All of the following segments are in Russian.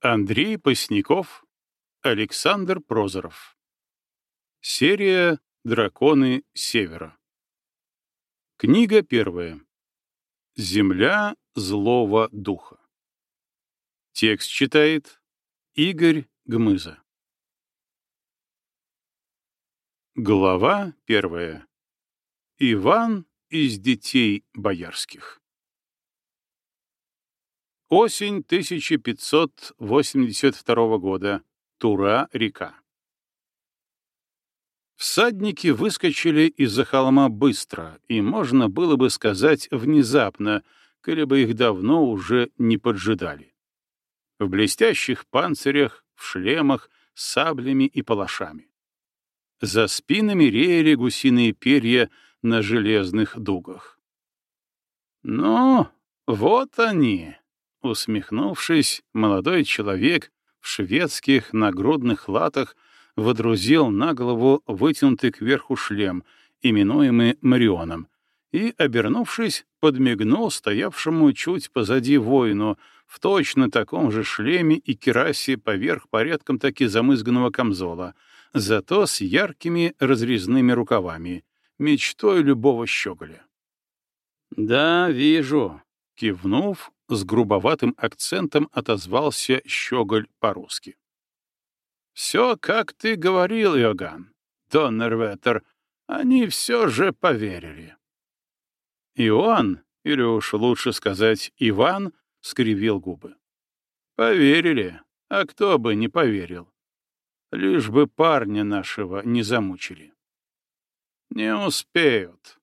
Андрей Посняков, Александр Прозоров. Серия «Драконы Севера». Книга первая. Земля злого духа. Текст читает Игорь Гмыза. Глава первая. Иван из детей боярских. Осень 1582 года. Тура-река. Всадники выскочили из-за холма быстро, и можно было бы сказать внезапно, коли бы их давно уже не поджидали. В блестящих панцирях, в шлемах, с саблями и палашами. За спинами реяли гусиные перья на железных дугах. «Ну, вот они!» — усмехнувшись, молодой человек в шведских нагрудных латах водрузил на голову вытянутый кверху шлем, именуемый Марионом, и, обернувшись, подмигнул стоявшему чуть позади воину в точно таком же шлеме и кирасе поверх порядком таки замызганного камзола, зато с яркими разрезными рукавами, мечтой любого щеголя. «Да, вижу», — кивнув, с грубоватым акцентом отозвался щеголь по-русски. «Все, как ты говорил, Иоганн, Доннерветтер, они все же поверили». Иоанн, или уж лучше сказать Иван, скривил губы. «Поверили, а кто бы не поверил. Лишь бы парня нашего не замучили». «Не успеют».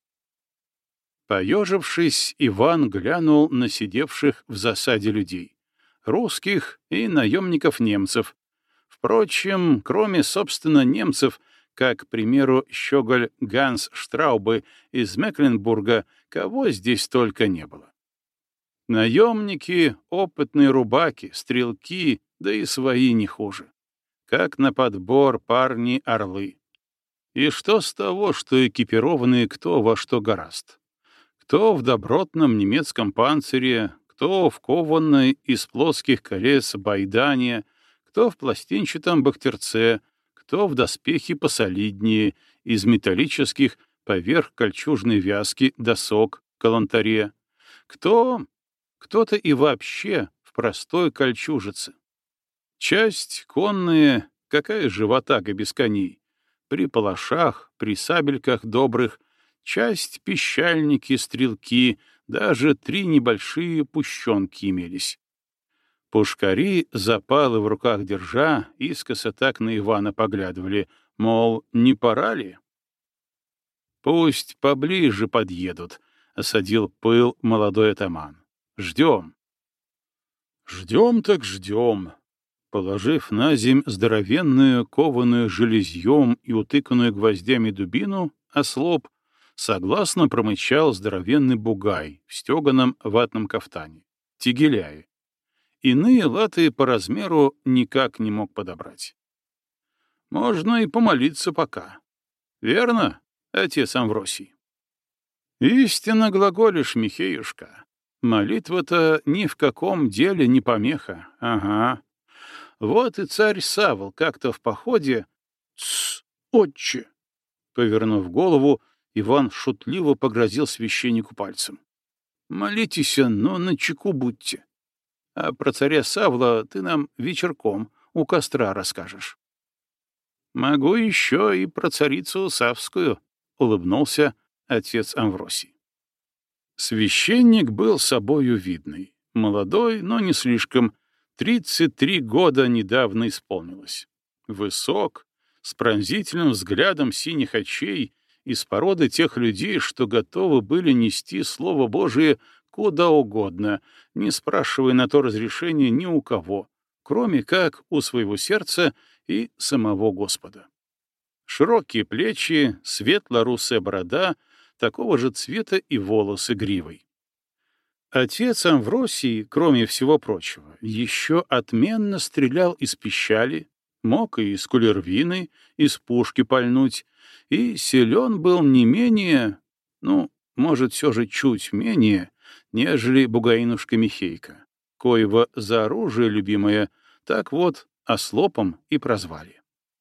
Поежившись, Иван глянул на сидевших в засаде людей, русских и наемников-немцев. Впрочем, кроме, собственно, немцев, как, к примеру, щеголь Ганс Штраубе из Мекленбурга, кого здесь только не было. Наемники, опытные рубаки, стрелки, да и свои не хуже. Как на подбор парни-орлы. И что с того, что экипированные кто во что горазд? Кто в добротном немецком панцире, кто в кованной из плоских колец байдане, кто в пластинчатом бахтерце, кто в доспехе посолиднее, из металлических поверх кольчужной вязки досок, калантаре, кто-то и вообще в простой кольчужице. Часть конная, какая же ватага без коней, при палашах, при сабельках добрых, часть пищальники, стрелки, даже 3 небольшие пущенки имелись. Пушкари, запалы в руках держа, искоса так на Ивана поглядывали, мол, не пора ли? «Пусть поближе подъедут», — осадил пыл молодой атаман. «Ждем». «Ждем так ждем», — положив на земь здоровенную, кованую железьем и утыканную гвоздями дубину, ослоп, согласно промычал здоровенный бугай в стеганом ватном кафтане, тегеляе. Иные латы по размеру никак не мог подобрать. Можно и помолиться пока. Верно, отец Амвросий? Истинно глаголишь, Михеюшка. Молитва-то ни в каком деле не помеха. Ага. Вот и царь Савл как-то в походе... Тсс, отче! Повернув голову, Иван шутливо погрозил священнику пальцем. «Молитесь, но начеку будьте. А про царя Савла ты нам вечерком у костра расскажешь». «Могу еще и про царицу Савскую», — улыбнулся отец Амвросий. Священник был собою видный, молодой, но не слишком, 33 года недавно исполнилось. Высок, с пронзительным взглядом синих очей, из породы тех людей, что готовы были нести Слово Божие куда угодно, не спрашивая на то разрешения ни у кого, кроме как у своего сердца и самого Господа. Широкие плечи, светло-русая борода, такого же цвета и волосы гривой. Отец Амвросий, кроме всего прочего, еще отменно стрелял из пищали, мог и из кулервины, из пушки пальнуть, и силен был не менее, может, все же чуть менее, нежели бугаинушка Михейка, коего за оружие любимое Так вот, ослопом и прозвали.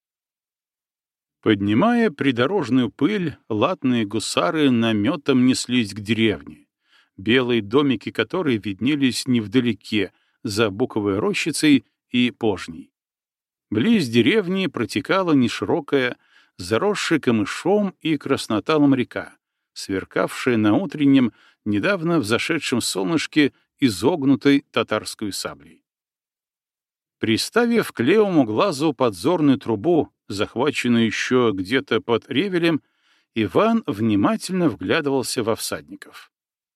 Поднимая придорожную пыль, латные гусары наметом неслись к деревне, белые домики которой виднелись невдалеке, за буковой рощицей и пожней. Близ деревни протекала неширокая, заросшая камышом и красноталом река, сверкавшая на утреннем, недавно взошедшем солнышке изогнутой татарской саблей. Приставив к левому глазу подзорную трубу, захваченную еще где-то под ревелем, Иван внимательно вглядывался во всадников.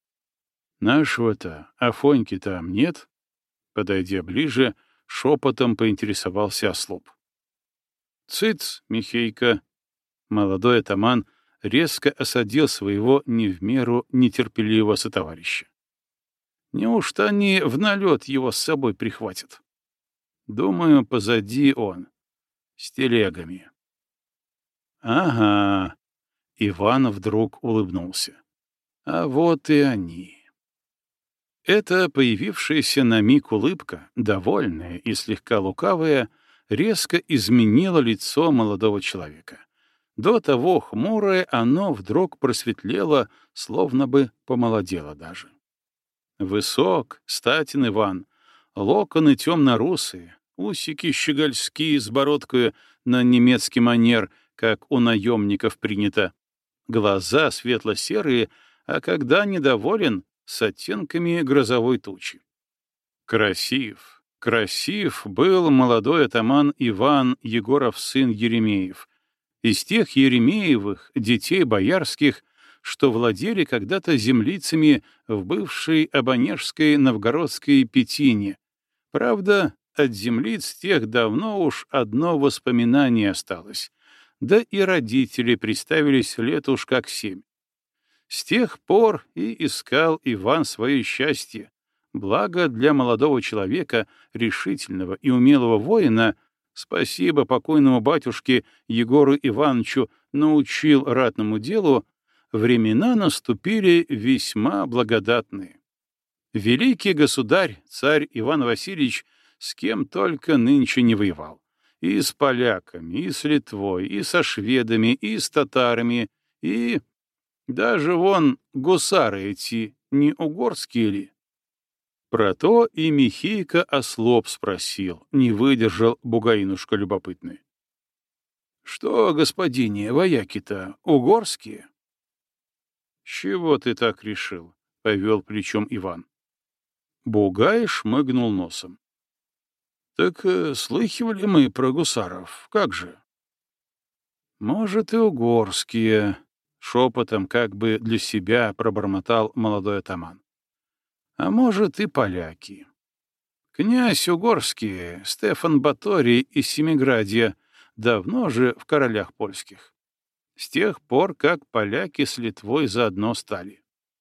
«Нашего-то, Афоньки там нет?» Подойдя ближе, шепотом поинтересовался ослоп. «Цыц, Михейка!» Молодой атаман резко осадил своего не в меру нетерпеливого сотоварища. «Неужто они в налет его с собой прихватят? Думаю, позади он, с телегами». «Ага», — Иван вдруг улыбнулся. «А вот и они». Эта появившаяся на миг улыбка, довольная и слегка лукавая, резко изменила лицо молодого человека. До того хмурое оно вдруг просветлело, словно бы помолодело даже. Высок, статен Иван, локоны темно-русые, усики щегольские с бородкою на немецкий манер, как у наемников принято, глаза светло-серые, а когда недоволен, с оттенками грозовой тучи. Красив, красив был молодой атаман Иван Егоров сын Еремеев, из тех Еремеевых, детей боярских, что владели когда-то землицами в бывшей Обонежской новгородской Петине. Правда, от землиц тех давно уж одно воспоминание осталось, да и родители приставились лет уж как 7. С тех пор и искал Иван свое счастье, благо для молодого человека, решительного и умелого воина, спасибо покойному батюшке Егору Ивановичу научил ратному делу, времена наступили весьма благодатные. Великий государь, царь Иван Васильевич, с кем только нынче не воевал. И с поляками, и с Литвой, и со шведами, и с татарами, и... Даже вон гусары эти не угорские ли? Про то и Михейка ослоп спросил, не выдержал бугаинушка любопытный. — Что, господине, вояки-то угорские? — Чего ты так решил? — повел плечом Иван. Бугай шмыгнул носом. — Так слыхивали мы про гусаров, как же? — Может, и угорские, — шепотом как бы для себя пробормотал молодой атаман. — А может, и поляки. Князь угорский, Стефан Баторий из Семиградья, давно же в королях польских. С тех пор, как поляки с Литвой заодно стали.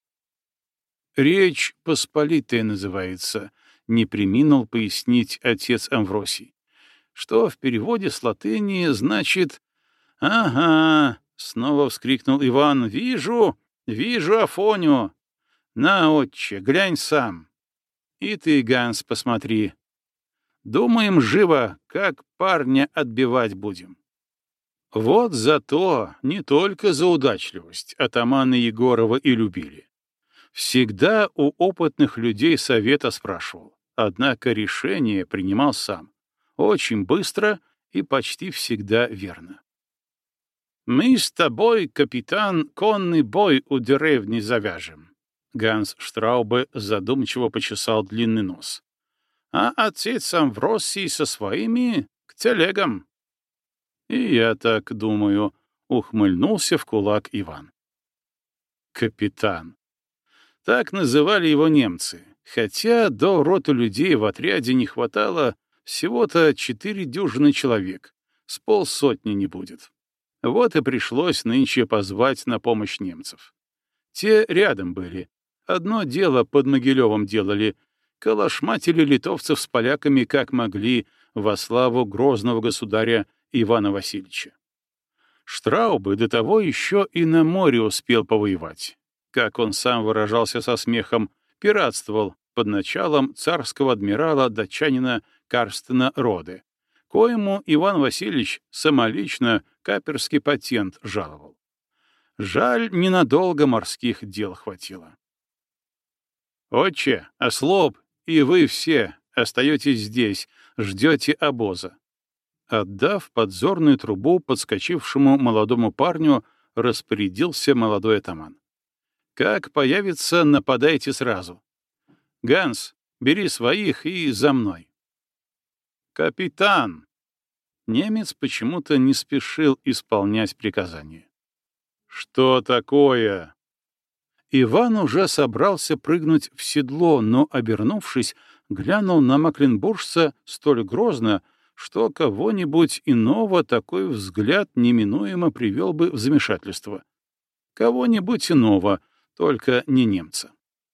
«Речь Посполитая называется», — не преминул пояснить отец Амвросий, что в переводе с латыни значит «Ага», — снова вскрикнул Иван, — «вижу, вижу Афоню! На, отче, глянь сам. И ты, Ганс, посмотри. Думаем живо, как парня отбивать будем». Вот за то, не только за удачливость, атаманы Егорова и любили. Всегда у опытных людей совета спрашивал, однако решение принимал сам. Очень быстро и почти всегда верно. «Мы с тобой, капитан, конный бой у деревни завяжем». Ганс Штраубе задумчиво почесал длинный нос. «А отец Амвросий со своими к телегам». «И я так думаю», — ухмыльнулся в кулак Иван. Капитан. Так называли его немцы, хотя до роты людей в отряде не хватало всего-то 4 дюжины человек, с полсотни не будет. Вот и пришлось нынче позвать на помощь немцев. Те рядом были. Одно дело под Могилевом делали. Калашматили литовцев с поляками как могли во славу грозного государя Ивана Васильевича. Штраубе до того еще и на море успел повоевать. Как он сам выражался со смехом, пиратствовал под началом царского адмирала датчанина Карстена Роде, коему Иван Васильевич самолично каперский патент жаловал. Жаль, ненадолго морских дел хватило. «Отче, ослоп, и вы все остаетесь здесь, ждете обоза». Отдав подзорную трубу подскочившему молодому парню, распорядился молодой атаман. «Как появится, нападайте сразу. Ганс, бери своих и за мной». «Капитан!» Немец почему-то не спешил исполнять приказание. «Что такое?» Иван уже собрался прыгнуть в седло, но, обернувшись, глянул на мекленбуржца столь грозно, что кого-нибудь иного такой взгляд неминуемо привел бы в замешательство. Кого-нибудь иного, только не немца.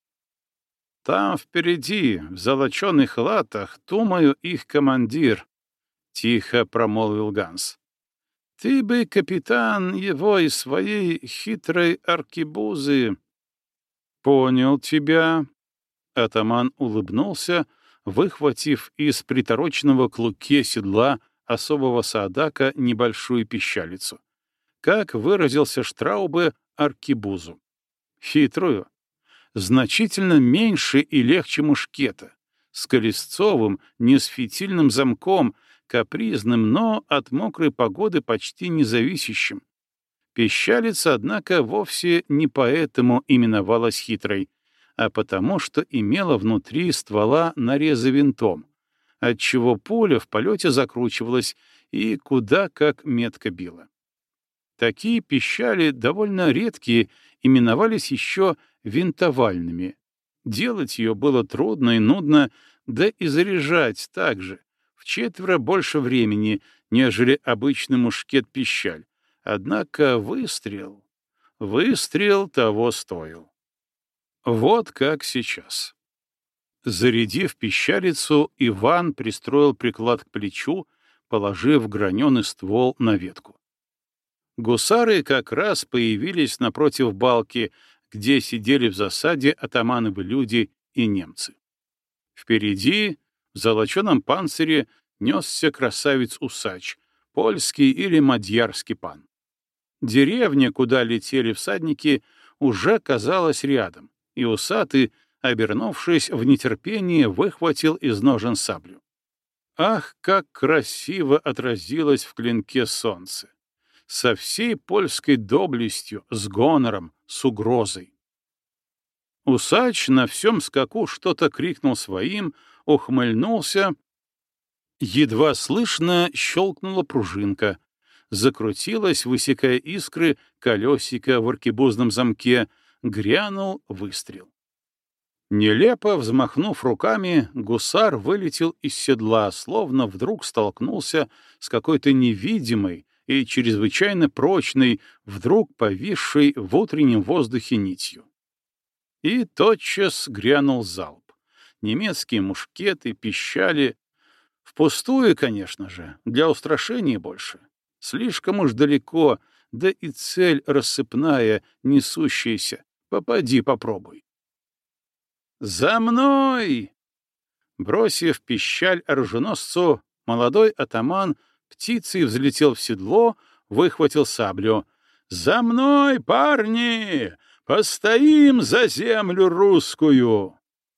«Там впереди, в золоченых латах, думаю, их командир», — тихо промолвил Ганс. «Ты бы, капитан, его из своей хитрой аркебузы...» «Понял тебя». Атаман улыбнулся, выхватив из притороченного к луке седла особого саадака небольшую пищалицу. Как выразился Штраубе, аркебузу. Хитрую, значительно меньше и легче мушкета, с колесцовым, не с фитильным замком, капризным, но от мокрой погоды почти независящим. Пищалица, однако, вовсе не поэтому именовалась хитрой, а потому что имела внутри ствола нарезы винтом, отчего пуля в полете закручивалась и куда как метко била. Такие пищали, довольно редкие, именовались еще винтовальными. Делать ее было трудно и нудно, да и заряжать также, вчетверо больше времени, нежели обычный мушкет-пищаль. Однако выстрел того стоил. Вот как сейчас. Зарядив пищалицу, Иван пристроил приклад к плечу, положив граненый ствол на ветку. Гусары как раз появились напротив балки, где сидели в засаде атамановы люди и немцы. Впереди, в золоченом панцире, несся красавец-усач, польский или мадьярский пан. Деревня, куда летели всадники, уже казалась рядом, и усатый, обернувшись в нетерпении, выхватил из ножен саблю. Ах, как красиво отразилось в клинке солнце! Со всей польской доблестью, с гонором, с угрозой. Усач на всем скаку что-то крикнул своим, ухмыльнулся. Едва слышно щелкнула пружинка. Закрутилась, высекая искры, колесико в аркебузном замке, грянул выстрел. Нелепо взмахнув руками, гусар вылетел из седла, словно вдруг столкнулся с какой-то невидимой и чрезвычайно прочной, вдруг повисшей в утреннем воздухе нитью. И тотчас грянул залп. Немецкие мушкеты пищали. Впустую, конечно же, для устрашения больше. Слишком уж далеко, да и цель рассыпная, несущаяся. Попади, попробуй. «За мной!» Бросив пищаль оруженосцу, молодой атаман птицей взлетел в седло, выхватил саблю. «За мной, парни! Постоим за землю русскую!»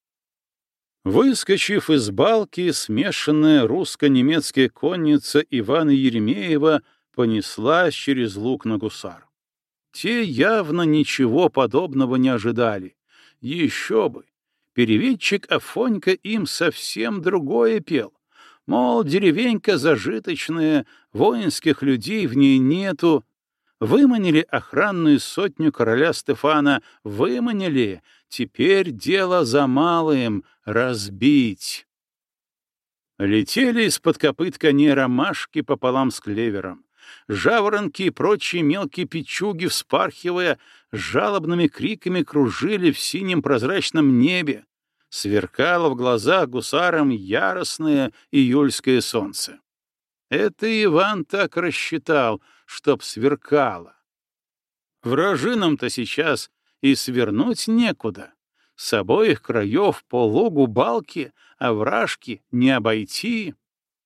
Выскочив из балки, смешанная русско-немецкая конница Ивана Еремеева понеслась через луг на гусар. Те явно ничего подобного не ожидали. Еще бы! Переведчик Афонька им совсем другое пел. Мол, деревенька зажиточная, воинских людей в ней нету. Выманили охранную сотню короля Стефана, выманили. Теперь дело за малым — разбить. Летели из-под копыт коней ромашки пополам с клевером. Жаворонки и прочие мелкие печуги, вспархивая, жалобными криками кружили в синем прозрачном небе. Сверкало в глазах гусарам яростное июльское солнце. Это Иван так рассчитал, чтоб сверкало. Вражинам-то сейчас и свернуть некуда. С обоих краев по лугу балки, овражки не обойти.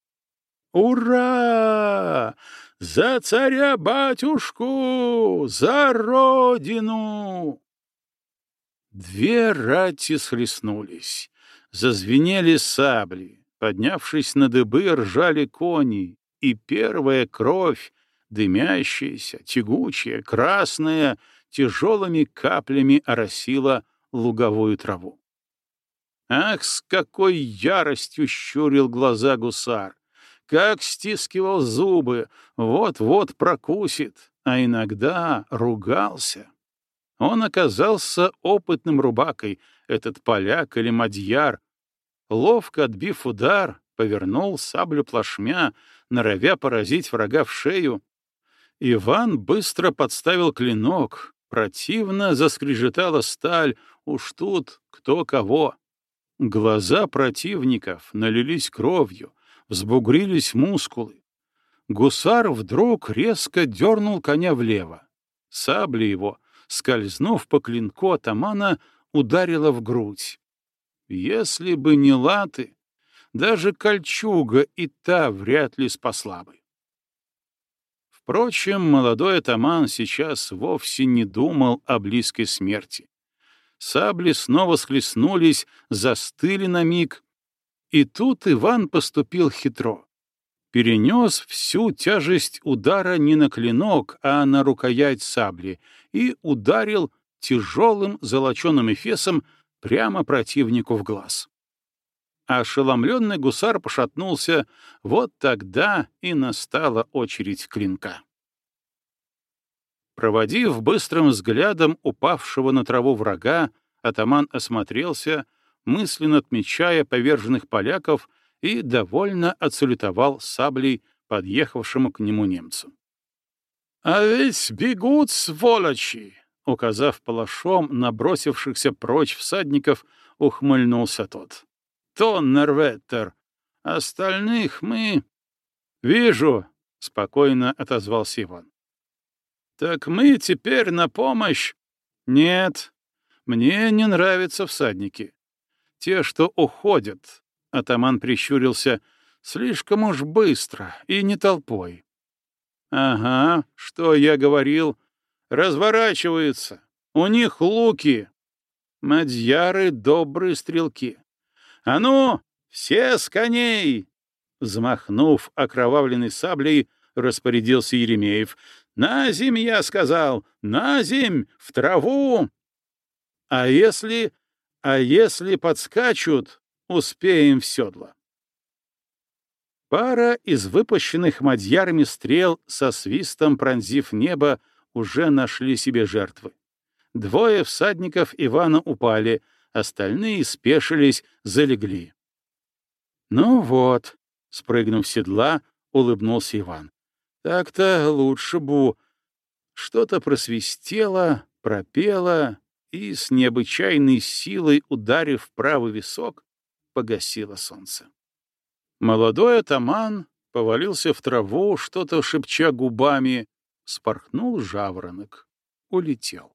«Ура! За царя-батюшку! За родину!» Две рати схлестнулись, зазвенели сабли, поднявшись на дыбы, ржали кони, и первая кровь, дымящаяся, тягучая, красная, тяжелыми каплями оросила луговую траву. Ах, с какой яростью щурил глаза гусар! Как стискивал зубы, вот-вот прокусит, а иногда ругался. Он оказался опытным рубакой, этот поляк или мадьяр. Ловко отбив удар, повернул саблю плашмя, норовя поразить врага в шею. Иван быстро подставил клинок, противно заскрежетала сталь, уж тут кто кого. Глаза противников налились кровью, взбугрились мускулы. Гусар вдруг резко дернул коня влево. Сабля его, скользнув по клинку атамана, ударила в грудь. Если бы не латы, даже кольчуга и та вряд ли спасла бы. Впрочем, молодой атаман сейчас вовсе не думал о близкой смерти. Сабли снова схлестнулись, застыли на миг, и тут Иван поступил хитро. Перенес всю тяжесть удара не на клинок, а на рукоять сабли и ударил тяжелым золоченым эфесом прямо противнику в глаз. Ошеломленный гусар пошатнулся, вот тогда и настала очередь клинка. Проводив быстрым взглядом упавшего на траву врага, атаман осмотрелся, мысленно отмечая поверженных поляков, и довольно отсалютовал саблей подъехавшему к нему немцу. «А ведь бегут, сволочи!» Указав палашом набросившихся прочь всадников, ухмыльнулся тот. «Тоннерветтер! Остальных мы...» «Вижу!» — спокойно отозвался Иван. «Так мы теперь на помощь?» «Нет, мне не нравятся всадники. Те, что уходят». Атаман прищурился. «Слишком уж быстро и не толпой». «Ага, что я говорил. Разворачиваются. У них луки. Мадьяры — добрые стрелки. А ну, все с коней!» Взмахнув окровавленной саблей, распорядился Еремеев. «На земь, я сказал! На земь! В траву!» «А если подскачут, успеем в седло». Пара из выпущенных мадьярами стрел, со свистом пронзив небо, уже нашли себе жертвы. Двое всадников Ивана упали, остальные спешились, залегли. «Ну вот», — спрыгнув с седла, улыбнулся Иван. «Так-то лучше бы...» Что-то просвистело, пропело, и с необычайной силой, ударив правый висок, погасило солнце. Молодой атаман повалился в траву, что-то шепча губами, спорхнул жаворонок, улетел.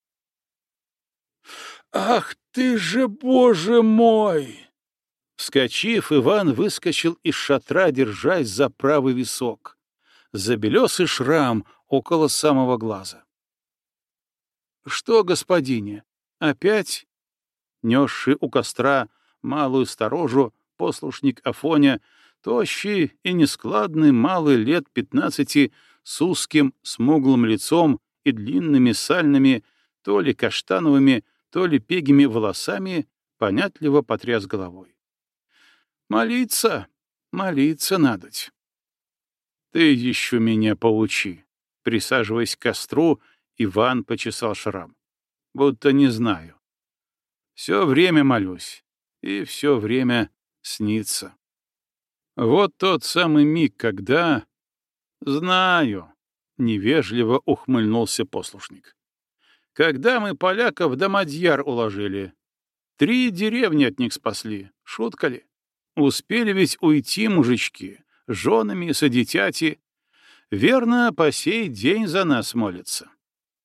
«Ах ты же, Боже мой!» Вскочив, Иван выскочил из шатра, держась за правый висок, за белесый шрам около самого глаза. «Что, господине, опять?» Несший у костра малую сторожу, послушник Афоня, тощий и нескладный, малый лет 15, с узким, смуглым лицом и длинными сальными, то ли каштановыми, то ли пегими волосами, понятливо потряс головой. «Молиться, молиться надоть». «Ты еще меня поучи». Присаживаясь к костру, Иван почесал шрам. «Будто не знаю. Все время молюсь, и все время снится. Вот тот самый миг, когда...» «Знаю», — невежливо ухмыльнулся послушник. «Когда мы поляков до мадьяр уложили, 3 деревни от них спасли, шутка ли? Успели ведь уйти мужички, женами, содитяти. Верно, по сей день за нас молятся.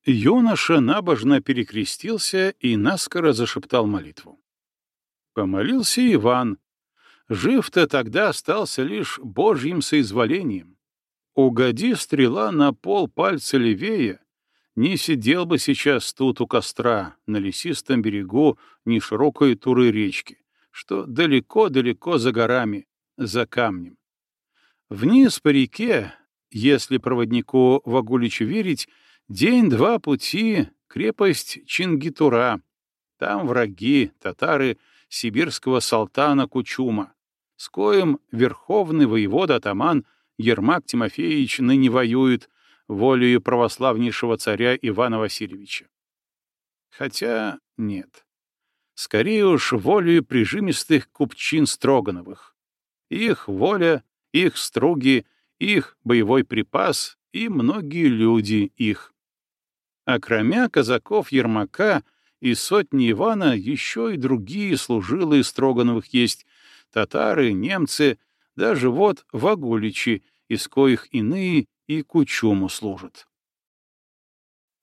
Юноша набожно перекрестился и наскоро зашептал молитву. Помолился Иван. Жив-то тогда остался лишь Божьим соизволением. Угоди стрела на пол пальца левее, не сидел бы сейчас тут у костра, на лесистом берегу неширокой Туры речки, что далеко-далеко за горами, за камнем. Вниз по реке, если проводнику Вагуличу верить, день-два пути — крепость Чингитура. Там враги, татары сибирского султана Кучума, с коим верховный воевода-атаман Ермак Тимофеевич ныне воюет волею православнейшего царя Ивана Васильевича. Хотя нет. Скорее уж волею прижимистых купчин Строгановых. Их воля, их струги, их боевой припас и многие люди их. А кроме казаков Ермака и сотни Ивана еще и другие служилые Строгановых есть, татары, немцы, даже вот вагуличи, из коих иные и Кучуму служат.